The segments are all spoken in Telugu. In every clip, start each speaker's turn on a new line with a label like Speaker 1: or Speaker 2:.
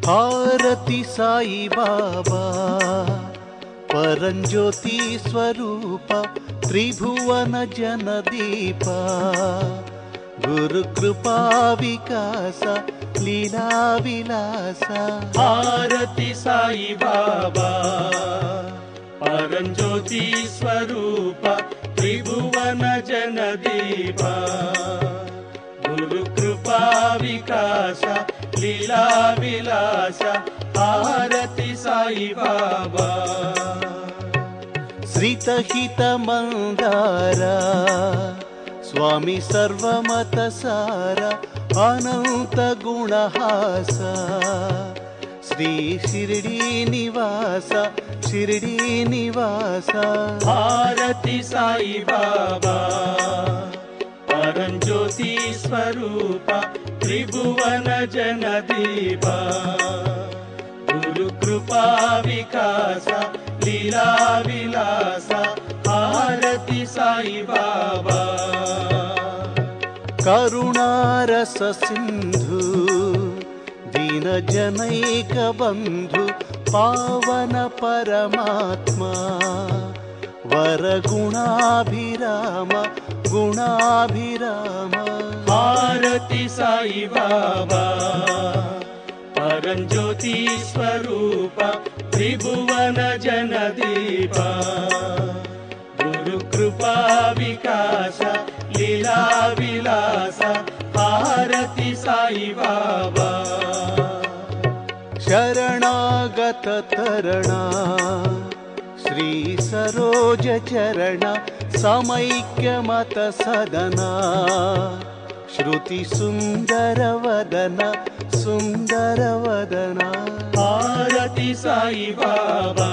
Speaker 1: హారతి సాయి బాబా పరంజ్యోతి స్వరూప త్రిభువన జనదీప గురు కృపా వికాస లీలా విలాస.
Speaker 2: హారతి సాయి బాబా పరంజ్యోతి స్వరూప త్రిభువన జనదీప గురు కృపా వికాస లీలా విలాస. హారతి సాయి బాబా.
Speaker 1: శ్రితహిత మందార స్వామి సర్వమత సార అనంత గుణహాస శ్రీ షిరిడి నివాస షిరిడి నివాస.
Speaker 2: హారతి సాయి బాబా పరంజ్యోతి స్వరూప త్రిభువన జనదీప గురు కృపా వికాస లీలా విలాస. హారతి సాయి బాబా.
Speaker 1: కరుణారస సింధు దీన జనైక బంధు పావన పరమాత్మా వర గుణాభిరామ గుణాభిరామ.
Speaker 2: హారతి సాయి బాబా పరంజ్యోతి స్వరూప త్రిభువన జనదీప గురు కృపా వికాస లీలా విలాస. హారతి సాయి బాబా.
Speaker 1: శరణాగత తరణ శ్రీ సరోజ చరణ సమైక్య మత సదన శృతి సుందర వదన సుందర వదన.
Speaker 2: హారతి సాయి బాబా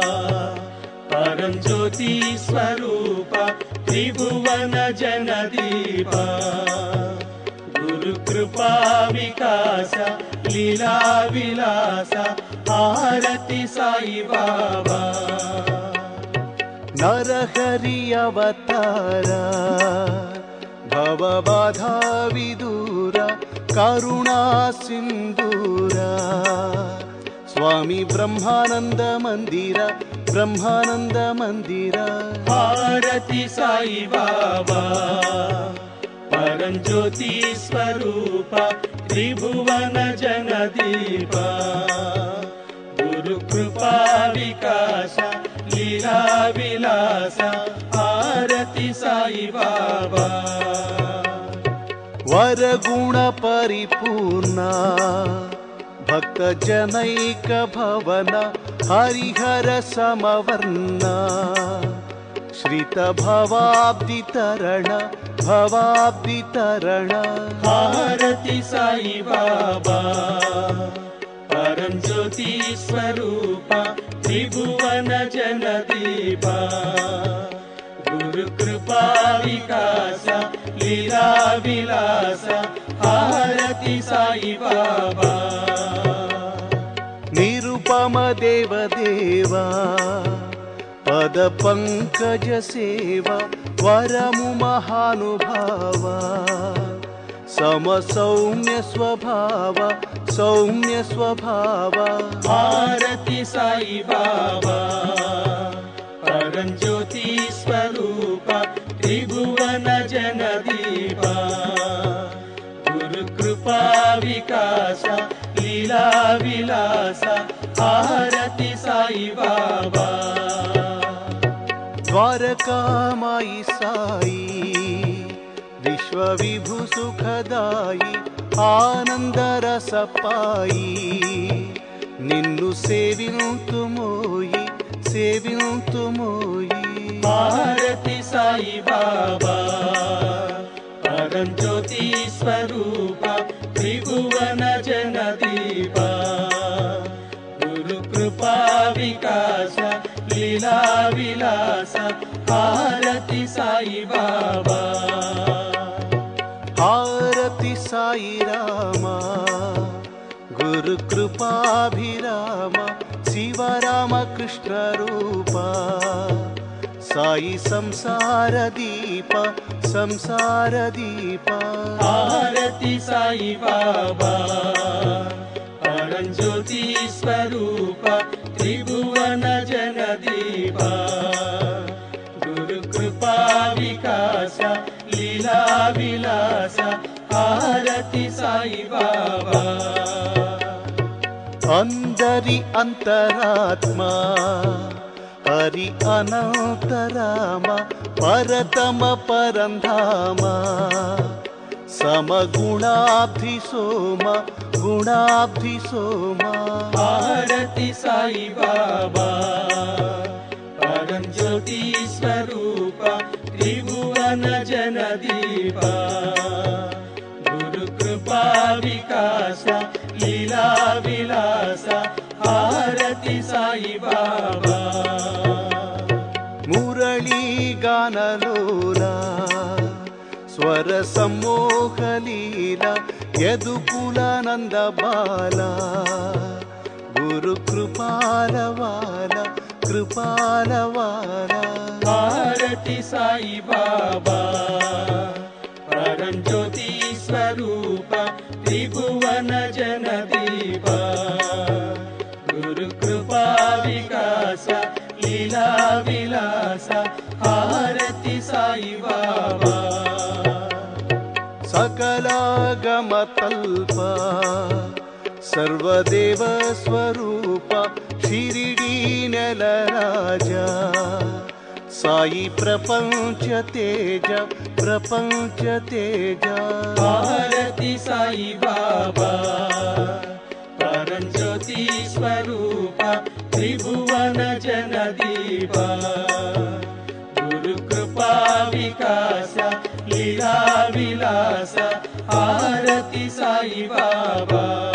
Speaker 2: పరంజ్యోతి స్వరూప త్రిభువన జనదీప గురు కృపా వికాస లీలా విలాస. హారతి సాయి బాబా.
Speaker 1: నరహరి అవతార భవబాధా విదూర కరుణా సింధూర స్వామి బ్రహ్మానంద మందిర బ్రహ్మానంద మందిర.
Speaker 2: హారతి సాయి బాబా పరంజ్యోతి స్వరూప త్రిభువన జనదీప గురు కృపా వికాస లీలా విలాస. హారతి సాయి బాబా.
Speaker 1: వరగుణ పరిపూర్ణ భక్త జనైక భవన హరిహర సమవర్ణ శ్రిత భవాబ్ది తరణ భవాబ్ది తరణ.
Speaker 2: హారతి సాయి బాబా పరంజ్యోతి స్వరూప త్రిభువన జనదీప గురు కృపా వికాస లీలా విలాస. హారతి సాయి బాబా.
Speaker 1: నిరుపమ దేవదేవా పద పంకజ సేవ వరము మహానుభావ సమ సౌమ్య స్వభావ సౌమ్య స్వభావ.
Speaker 2: హారతి సాయి బాబా పరంజ్యోతి స్వరూప త్రిభువన జనదీప గురు కృపా వికాస లీలా విలాస. హారతి సాయి బాబా.
Speaker 1: ద్వారకామాయి సాయి విశ్వ విభు సుఖదాయి ఆనంద రసపాయి నిన్ను సేవింతుమోయి సేవింతుమోయి.
Speaker 2: హారతి సాయి బాబా పరంజ్యోతి స్వరూప త్రిభువన జనదీప గురు కృపా వికాస లీలా విలాస. హారతి సాయి బాబా.
Speaker 1: హారతి సాయి రామ గురు కృపాభిరామ శివరామ కృష్ణ రూప సాయి సంసార దీప సంసార దీప.
Speaker 2: హారతి సాయి బాబా పరంజ్యోతి హారతి సాయి బాబా
Speaker 1: అందరి అంతరాత్మ హరి అనంతరామ పరతమ పరంధామ సమగుణాబ్ధి సోమ గుణాబ్ధి సోమ
Speaker 2: హారతి సాయి బాబా పరంజ్యోతి స్వరూప త్రిభువన జనదీప గురు కృపా వికాస లీలా విలాస హారతి సాయి బాబా
Speaker 1: మురళీ గానలోల స్వర సమ్మోహలీల యదుకులానంద బాల గురు కృపాలవాల కృపాలవాల
Speaker 2: హారతి సాయి బాబా పరంజ్యోతి స్వరూప త్రిభువన జనదీప గురు కృపా వికాస లీలా విలాస హారతి సాయి బాబా
Speaker 1: సకలాగమతల్ప సర్వదేవ స్వరూప షిరిడీ నెలరాజా సాయి ప్రపంచ తేజ ప్రపంచ తేజ
Speaker 2: హారతి సాయి బాబా పరంజ్యోతి స్వరూప త్రిభువన జనదీప గురు కృపా వికాస లీలా విలాస హారతి సాయి బాబా